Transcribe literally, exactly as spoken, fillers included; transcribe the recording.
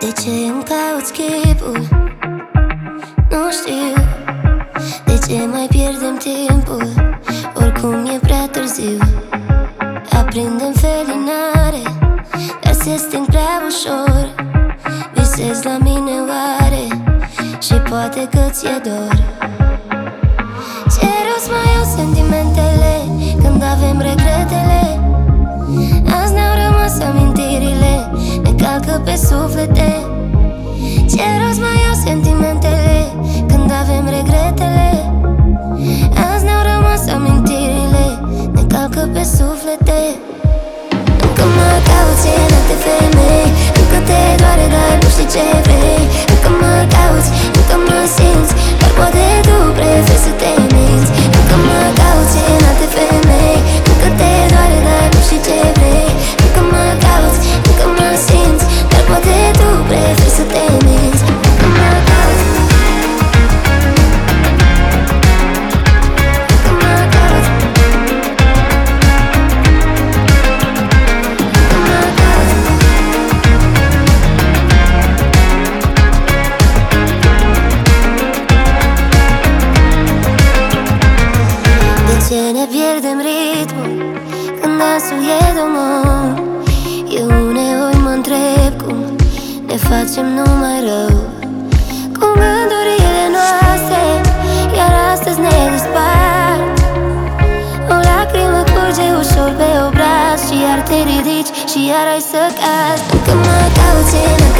De ce îmi cauți chipul? Nu știu. De ce mai pierdem timpul? Oricum e prea târziu. Aprindem felinare, dar se sting prea ușor. Visezi la mine oare? Și poate că ți-e dor. Ce rost mai au sentimentele când avem regretele? Azi ne-au rămas amintirile, ne calcă pe suflete. Ce rost mai au sentimentele când avem regretele? Azi ne-au rămas amintirile, ne calcă pe suflete. Încă mă cauți în alte femei, încă te doare, dar nu știi ce vrei. Încă mă cauți, încă mă simți, dar poate tu preferi să te minți. Încă mă cauți în alte femei, încă te doare, dar nu știi ce vrei. Încă mă cauți, încă mă simți, dar poate tu preferi să te minți. Încă mă cauți, încă mă cauți, încă mă cauți. De ce ne pierdem ritmul când dansul e domol? Eu uneori mă întreb cum ne facem numai rău, cu gândurile noastre, iar astăzi ne despart. O lacrimă curge ușor pe obraz și iar te ridici și iar ai să cazi. Încă mă cauți în